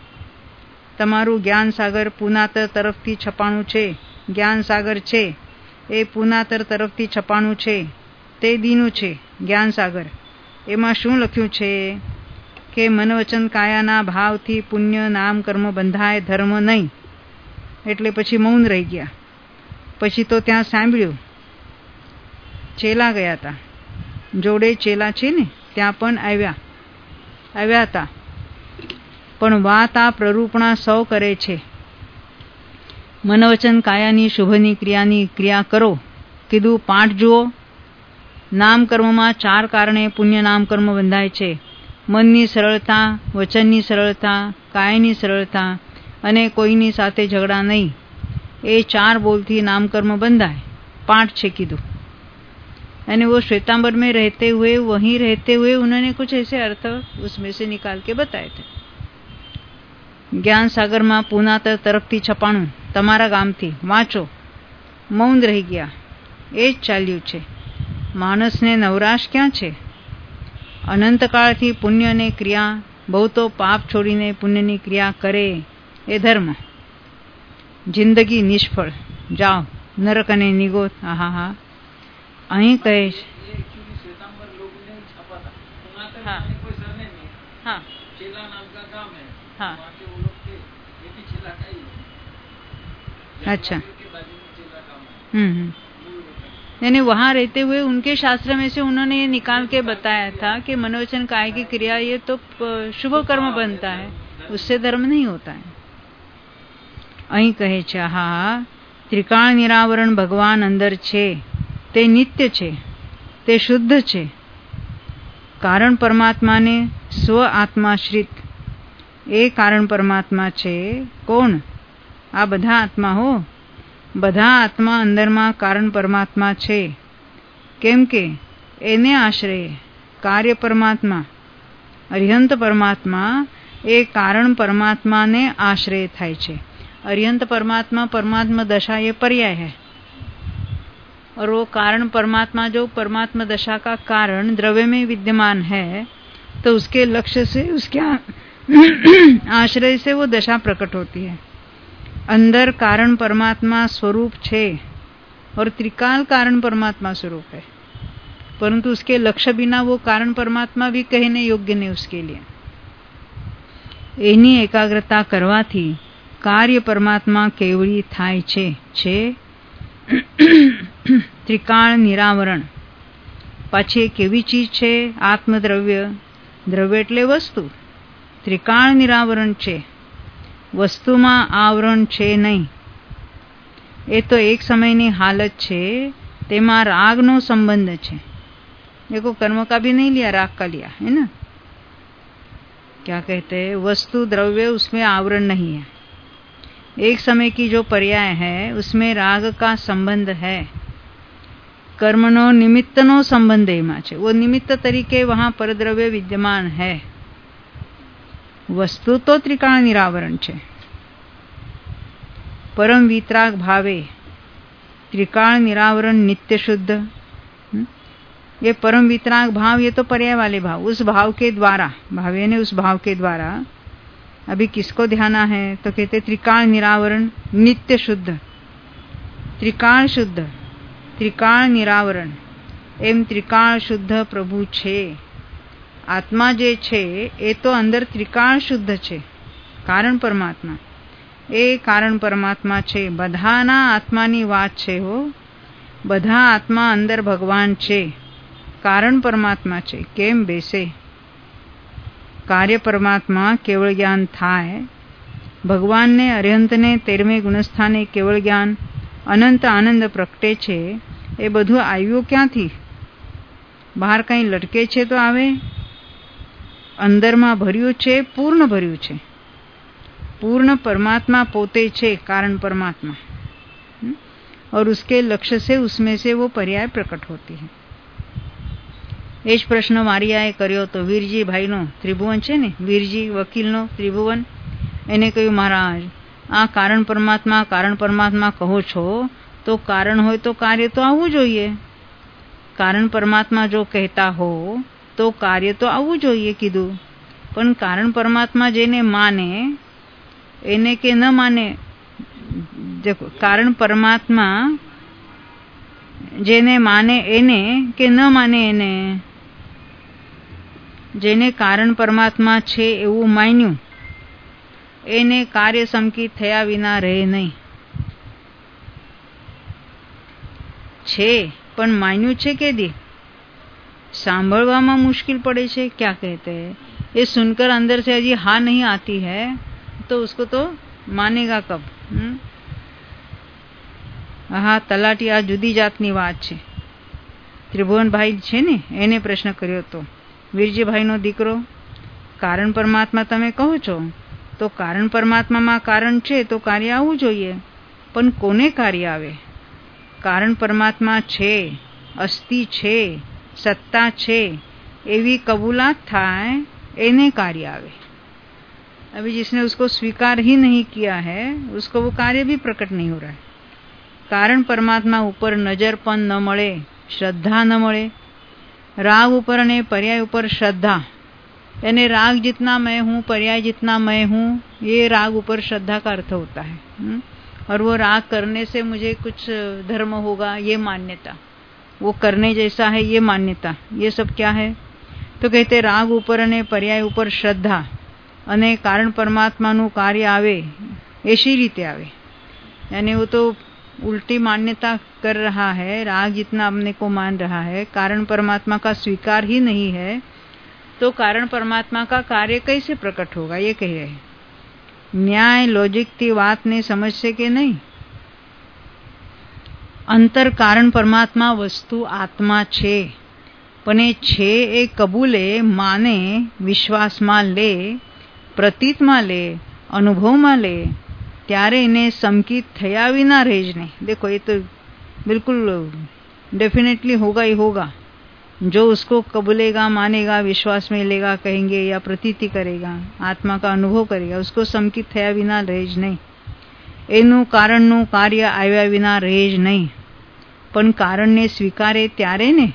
તમારું જ્ઞાનસાગર પુનાતર તરફથી છપાણું છે. જ્ઞાનસાગર છે એ પુનાતર તરફથી છપાણું છે. તે દીનું છે જ્ઞાનસાગર. એમાં શું લખ્યું છે કે મનોવચન કાયાના ભાવથી પુણ્ય નામ કર્મ બંધાય, ધર્મ નહીં. એટલે પછી મૌન રહી ગયા. પછી તો ત્યાં સાંભળ્યું. ચેલા ગયા હતા, જોડે ચેલા છે ને, ત્યાં પણ આવ્યા હતા. પણ વાત આ પ્રરૂપણા સૌ કરે છે. મનોવચન કાયાની શુભની ક્રિયાની ક્રિયા કરો. કીધું પાઠ જુઓ. નામ કર્મમાં 4 કારણે પુણ્ય નામ કર્મ બંધાય છે. મનની સરળતા, વચનની સરળતા, કાયની સરળતા અને કોઈની સાથે ઝઘડા નહીં. એ 4 બોલથી नाम कर्म बंधाए. पाठ छे कीधु. यानी वो श्वेतांबर में रहते हुए, वहीं रहते हुए उन्होंने कुछ ऐसे अर्थ उसमें से निकाल के बताए थे. ज्ञान सागर में पुनातर तरफथी छपाणुं, तमारा गामथी वाँचो. मौन रही गया. ए ज चाल्युं छे. माणसने नवराश क्या छे? अनंतकाळथी पुण्य ने क्रिया, बहु तो पाप छोड़ीने पुण्यनी क्रिया करे ए धर्म. जिंदगी निष्फળ. जाओ नरक અને નિગોત. હા હા અહીં કહે છે. अच्छा. यानी वहाँ रहते हुए उनके शास्त्र में से उन्होंने ये निकाल के बताया था कि मनोवचन काय की क्रिया ये तो शुभ कर्म बनता है, उससे धर्म नहीं होता है. અહીં કહે છે હા, ત્રિકાળ નિરાવરણ ભગવાન અંદર છે, તે નિત્ય છે, તે શુદ્ધ છે. કારણ પરમાત્માને સ્વ આત્માશ્રિત. એ કારણ પરમાત્મા છે. કોણ? આ બધા આત્મા હો. બધા આત્મા અંદરમાં કારણ પરમાત્મા છે. કેમ કે એને આશ્રય કાર્ય પરમાત્મા, અરિહંત પરમાત્મા એ કારણ પરમાત્માને આશ્રય થાય છે. अरिहंत परमात्मा, परमात्मा दशा ये पर्याय है. और वो कारण परमात्मा जो परमात्मा दशा का कारण द्रव्य में विद्यमान है, तो उसके लक्ष्य से, उसके आश्रय से वो दशा प्रकट होती है. अंदर कारण परमात्मा स्वरूप छे और त्रिकाल कारण परमात्मा स्वरूप है, परंतु उसके लक्ष्य बिना वो कारण परमात्मा भी कहने योग्य नहीं उसके लिए. एनी एकाग्रता करवाथी कार्य परमात्मा केवड़ी थाय छे. त्रिकाल निरावरण पाछी केवी चीज छे? आत्मद्रव्य. द्रव्य एटले वस्तु. त्रिकाल निरावरण छे. वस्तु में आवरण छे नहीं. ए तो एक समयनी हालत छे. तेमा राग नो संबंध छे. देखो कर्म का भी नहीं लिया, राग का लिया है ना. क्या कहते हैं? वस्तु द्रव्य, उसमें आवरण नहीं है. एक समय की जो पर्याय है उसमें राग का संबंध है. कर्मनो निमित्तनो संबंध एमां छे. वो निमित्त तरीके वहां परद्रव्य विद्यमान है. वस्तु तो त्रिकाल निरावरण छे. परम वितराग भावे त्रिकाल निरावरण नित्य शुद्ध. ये परम वितराग भाव, ये तो पर्याय वाले भाव, उस भाव के द्वारा, भावे ने उस भाव के द्वारा अभी किसको ध्याना है? तो कहते त्रिकाल निरावरण नित्य शुद्ध. त्रिकाल शुद्ध, त्रिकाल निरावरण, एम त्रिकाल शुद्ध प्रभु छे. आत्मा जे छे ए तो अंदर त्रिकाल शुद्ध छे. कारण परमात्मा ए कारण परमात्मा छे. बधाना आत्मानी वात छे हो. बधा आत्मा अंदर भगवान छे. કારણ પરમાત્મા છે કેમ બેસે? કાર્ય પરમાત્મા કેવળ જ્ઞાન થાય. ભગવાનને અર્યંતને 13મે ગુણસ્થાને કેવળ જ્ઞાન અનંત આનંદ પ્રગટે છે. એ બધું આવ્યું ક્યાંથી? બહાર કંઈ લટકે છે તો આવે? અંદરમાં ભર્યું છે, પૂર્ણ ભર્યું છે. पूर्ण परमात्मा पोते छे कारण परमात्मा, और उसके लक्ष्य से उसमें से वो पर्याय प्रकट होती है. एज प्रश्न मारियाए कर्यो तो वीरजी भाईनो त्रिभुवन छे ने, वीरजी वकीलनो त्रिभुवन, एने कह्युं महाराज आ कारण परमात्मा कहो छो तो कारण होय तो कार्य तो आववुं जोईए. कारण परमात्मा जो कहता हो तो कार्य तो आववुं जोईए कीधुं. पण कारण परमात्मा जेने माने एने के न माने, देखो कारण परमात्मा जेने माने एने के न माने एने. जेने कारण परमात्मा छे एवुं मान्युं एने कार्य संकित थया विना रहे नहीं. छे पण मान्युं छे के दी सांभळवामां मुश्किल पड़े छे. क्या कहते हैं ये सुनकर अंदर से अजी हाँ नहीं आती है तो उसको तो मानेगा कब? હા તલાટી આ જુદી જાતની વાત છે. ત્રિભુવનભાઈ છે ને એને પ્રશ્ન કર્યો હતો. વીરજીભાઈનો દીકરો, કારણ પરમાત્મા તમે કહો છો તો કારણ પરમાત્મામાં કારણ છે તો કાર્ય આવવું જોઈએ, પણ કોને કાર્ય આવે? કારણ પરમાત્મા છે, અસ્તિ છે, સત્તા છે એવી કબૂલાત થાય એને કાર્ય આવે. अभी जिसने उसको स्वीकार ही नहीं किया है उसको वो कार्य भी प्रकट नहीं हो रहा है. कारण परमात्मा ऊपर नजरपन न मळे, श्रद्धा न मळे. राग ऊपर ने पर्याय ऊपर श्रद्धा, यानी राग जितना मैं हूँ, पर्याय जितना मैं हूँ, ये राग ऊपर श्रद्धा का अर्थ होता है. और वो राग करने से मुझे कुछ धर्म होगा ये मान्यता, वो करने जैसा है ये मान्यता, ये सब क्या है? तो कहते राग ऊपर ने पर्याय ऊपर श्रद्धा અને કારણ પરમાત્માનું કાર્ય આવે ऐसी रीते आवे. यानी वो तो उल्टी मान्यता कर रहा है. राग जितना अपने को मान रहा है, कारण परमात्मा का स्वीकार ही नहीं है, तो कारण परमात्मा का कार्य कैसे प्रकट होगा ये कह रहे हैं. न्याय लॉजिक की बात ने समझसे के नहीं. अंतर कारण परमात्मा वस्तु आत्मा छे, पण ए छे ए कबूले, माने, विश्वास में ले, प्रतीत में ले, अनुभव में ले, त्यारे इन्हें संकित थया विना रहे ज नहीं. देखो ये तो बिल्कुल डेफिनेटली होगा ही होगा. जो उसको कबूलेगा, मानेगा, विश्वास में लेगा, कहेंगे या प्रतीति करेगा, आत्मा का अनुभव करेगा, उसको संकित थया विना रहे ज नहीं. एनु कारणनु कार्य आव्या विना रहे ज नहीं. पण कारण ने स्वीकारे त्यारे ने.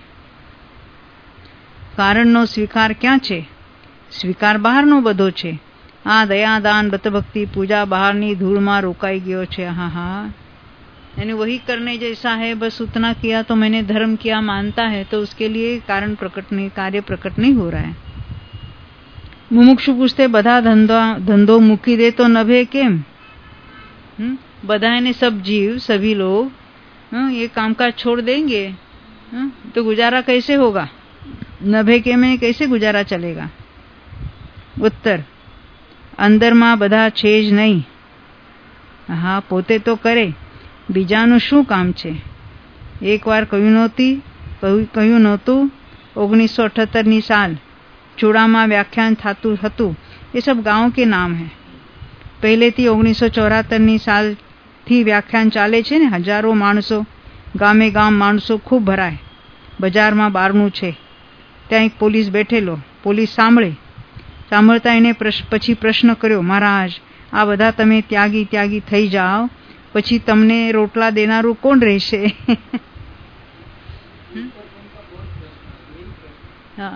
कारणनो स्वीकार क्या छे? स्वीकार बहारनो बधो छे. आ दया दान व्रत भक्ति पूजा बहारनी धूल में रोकाई गयो छे. हाँ हाँ, यानी वही करने जैसा है, बस उतना किया तो मैंने धर्म किया मानता है, तो उसके लिए कारण प्रकट नहीं, कार्य प्रकट नहीं हो रहा है. मुमुक्षु पूछते बधा धंधो मूकी दे तो नभे केम? बधाए ने सब जीव, सभी लोग ये कामकाज छोड़ देंगे तो गुजारा कैसे होगा? नभे के में कैसे गुजारा चलेगा? उत्तर, अंदर में बधा छे ज नहीं. हाँ, पोते तो करे, बीजानु शुं काम छे? एक बार कह્યું નહોતું 1978 साल चूड़ा में व्याख्यान थातुं हतुं. ये सब गाँव के नाम है. पहले थी 1974 साल थी व्याख्यान चाले छे ने. हजारों माणसो, गामे गाम माणसो खूब भराय. बजार में बारણું छे, ત્યાં એક પોલીસ બેઠેલો. પોલીસ સાંભળતા એને પછી પ્રશ્ન કર્યો, મહારાજ આ બધા તમે ત્યાગી થઈ જાઓ પછી તમને રોટલા દેનારું કોણ રહેશે? હા,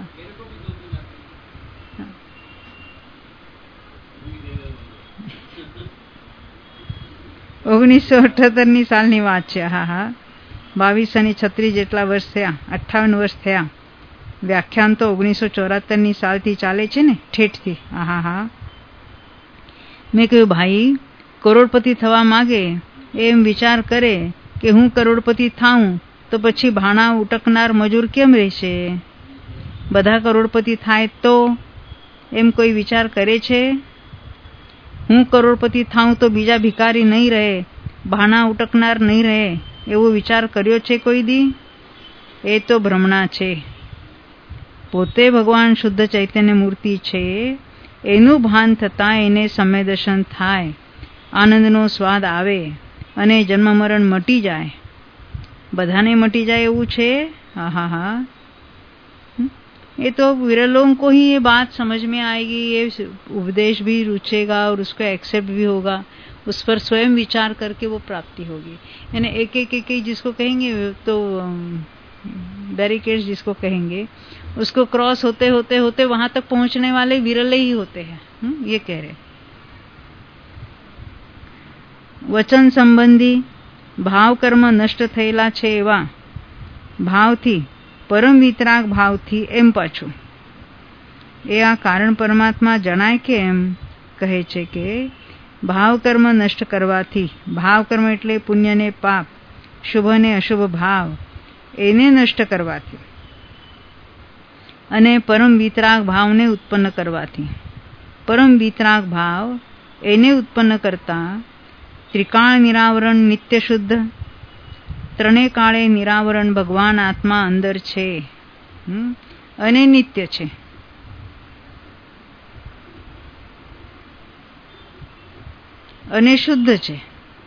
1978 સાલની વાત છે. હા હા, 22 અને 36 જેટલા વર્ષ થયા, 58 વર્ષ થયા. व्याख्यान तो 1974 साल थी चाले छे ने, ठेठ थी. हाँ हाँ. मैं कहूं भाई करोड़पति थवा मांगे एम विचार करे कि हूँ करोड़पति थाऊं તો પછી ભાણા ઉટકનાર મજૂર કેમ રહેશે? બધા કરોડપતિ થાય તો એમ કોઈ વિચાર કરે છે? હું કરોડપતિ થાઉં તો બીજા ભિખારી નહીં રહે, ભાણા ઉટકનાર નહીં રહે, એવો વિચાર કર્યો છે કોઈ દી? એ તો ભ્રમણા છે. પોતે ભગવાન શુદ્ધ ચૈતન્ય મૂર્તિ છે, એનું ભાન થતાં એને સંવેદર્શન થાય, આનંદનો સ્વાદ આવે અને જન્મ મરણ મટી જાય. બધાને મટી જાય એવું છે? હા હા, ये तो विरलों को ही ये बात समझ में आएगी, ये उपदेश भी रुचेगा और उसको एक्सेप्ट भी होगा, उस पर स्वयं विचार करके वो प्राप्ति होगी. यानी एक एक जिसको कहेंगे तो बैरिकेड्स जिसको कहेंगे, उसको क्रॉस होते होते होते वहां तक पहुंचने वाले विरले ही होते हैं. ये कह रहे. वचन संबंधी भाव कर्म नष्ट થયેલા છે એવા ભાવથી પરમ વિતરાગ ભાવથી એમ પાછું એ આ કારણ પરમાત્મા જણાય કે એમ કહે છે કે ભાવ કર્મ નષ્ટ કરવાથી, ભાવ કર્મ એટલે પુણ્ય ને પાપ, શુભ ને અશુભ ભાવ, એને નષ્ટ કરવાથી અને પરમ વિતરાગ ભાવને ઉત્પન્ન કરવાથી, પરમ વિતરાગ ભાવ એને ઉત્પન્ન કરતા ત્રિકાળ નિરાવરણ નિત્ય શુદ્ધ, ત્રણે કાળે નિરાવરણ ભગવાન આત્મા અંદર છે અને નિત્ય છે. અને શુદ્ધ છે.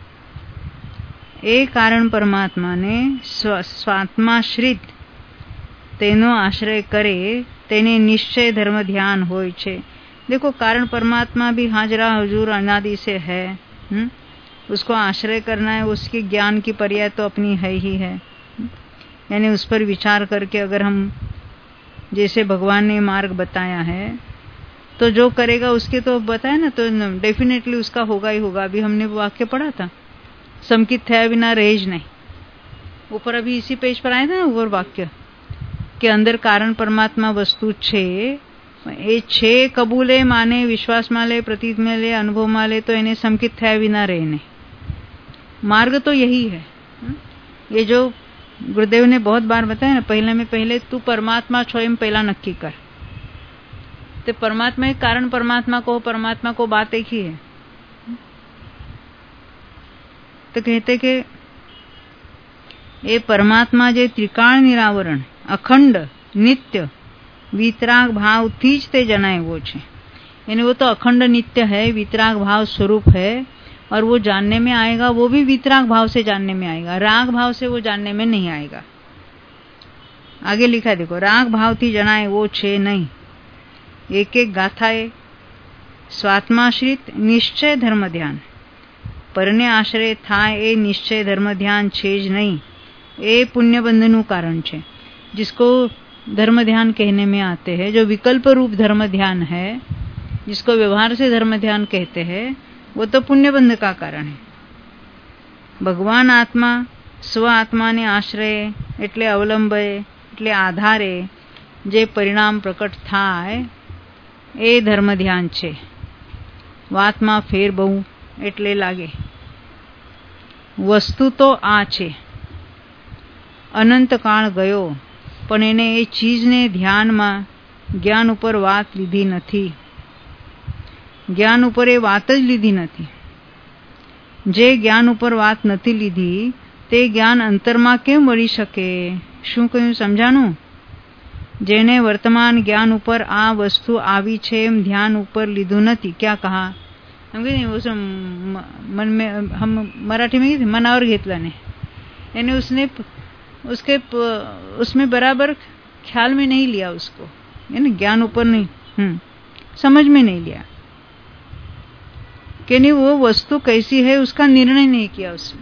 એ કારણ પરમાત્માને સ્વાત્માશ્રિત તેનો આશ્રય કરે તેને નિશ્ચય ધર્મ ध्यान હોય છે. देखो कारण परमात्मा भी हाजरा हुजूर अनादि से है. उसको आश्रय करना है, उसके ज्ञान की पर्याय तो अपनी है ही है. यानी उस पर विचार करके अगर हम, जैसे भगवान ने मार्ग बताया है, तो जो करेगा उसके तो बताया ना, तो डेफिनेटली उसका होगा ही होगा. अभी हमने वाक्य पढ़ा था, समकित थया बिना रहेज नहीं. ऊपर अभी इसी पेज पर आया था ना वो वाक्य के अंदर कारण परमात्मा वस्तु छे, એ છે કબૂલે માને, વિશ્વાસમાં લે, પ્રતીતમાં લે, અનુભવમાં લે, તો એને સમકિત થયા વિના રહે નહીં. मार्ग तो यही है. ये जो गुरुदेव ने बहुत बार बताया ना, पहले में पहले तू परमात्मा छो एम पहला नक्की कर. तो परमात्मा एक कारण परमात्मा को बात एक ही है. तो कहते कि ये परमात्मा जे त्रिकाल निरावरण अखंड नित्य वितराग भाव थी ज ते जनाय वो छे. यानी वो तो अखंड नित्य है, वितराग भाव स्वरूप है, और वो जानने में आएगा, वो भी वितराग भाव से जानने में आएगा, राग भाव से वो जानने में नहीं आएगा. आगे लिखा देखो, राग भाव थी जनाय वो छे नहीं. एक एक गाथाए स्वात्माश्रित निश्चय धर्म ध्यान, परने आश्रय थाय ए निश्चय धर्म ध्यान छे ज नहीं. ए पुण्य बंधनु कारण छे. जिसको धर्म ध्यान कहने में आते हैं, जो विकल्प रूप धर्म ध्यान है, जिसको व्यवहार से धर्म ध्यान कहते हैं, वो तो पुण्यबंध का कारण है. भगवान आत्मा स्व आत्मा ने आश्रय एटले अवलंबे एटले आधारे जे परिणाम प्रकट थाय ए धर्म ध्यान छे. वातमा फेर बहु एटले लागे. वस्तु तो आ छे, अनंत काळ गयो, पण एने ए चीजने ध्यानमा ज्ञान उपर वात लीधी नथी. ज्ञान ઉપર એ વાત જ લીધી નથી. જે જ્ઞાન ઉપર વાત નથી લીધી તે જ્ઞાન અંતરમાં કેમ વળી શકે? શું કહ્યું સમજાણું? જેને વર્તમાન જ્ઞાન ઉપર આ વસ્તુ આવી છે એમ ध्यान ઉપર લીધું નથી. क्या कहा? हम मन में, हम मराठी में मनावर घेतला ने, यानी उसने उसमें बराबर ख्याल में नहीं लिया उसको, यानी ज्ञान ऊपर नहीं, समझ में नहीं लिया कि नहीं वो वस्तु कैसी है, उसका निर्णय नहीं किया उसने.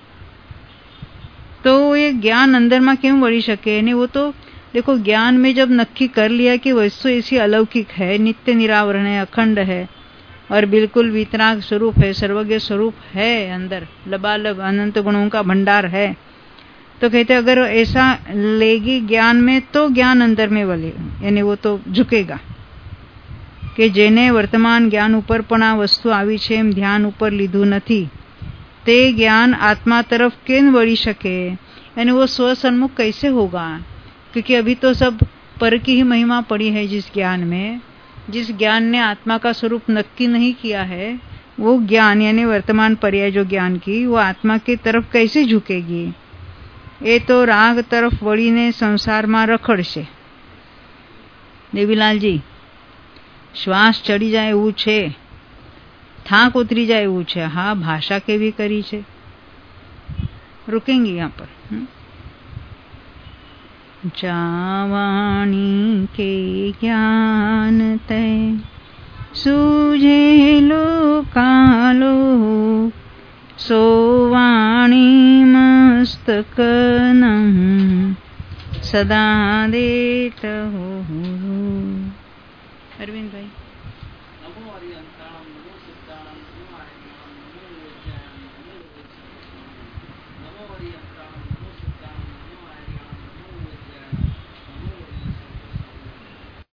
तो ये ज्ञान अंदर में क्यों बढ़ी सके? नहीं, वो तो देखो ज्ञान में जब नक्की कर लिया कि वस्तु ऐसी अलौकिक है, नित्य निरावरण है, अखंड है और बिल्कुल वितराग स्वरूप है, सर्वज्ञ स्वरूप है, अंदर लबालब अनंत गुणों का भंडार है, तो कहते अगर ऐसा लेगी ज्ञान में तो ज्ञान अंदर में वले, यानी वो तो झुकेगा કે જેને વર્તમાન જ્ઞાન ઉપર પણ આ વસ્તુ આવી છે એમ ધ્યાન ઉપર લીધું નથી તે જ્ઞાન આત્મા તરફ કેમ વળી શકે? यानी वो स्वसन्मुख कैसे होगा? क्योंकि अभी तो सब पर की ही महिमा पड़ी है जिस ज्ञान में, जिस ज्ञान ने आत्मा का स्वरूप नक्की नहीं किया है, वो ज्ञान यानी वर्तमान पर्याय जो ज्ञान की, वो आत्मा की तरफ कैसे झुकेगी? ये तो राग तरफ वळीने संसाરમાં રખડશે. દેવીલાલજી, શ્વાસ ચડી જાય એવું છે, થાક ઉતરી જાય એવું છે. હા, ભાષા કેવી કરી છે. रुकेंगे यहाँ पर. जावाणी के ज्ञान तय सूझे लोकालो सोवाणी मस्तक सदा देत हो. अरविंद भाई.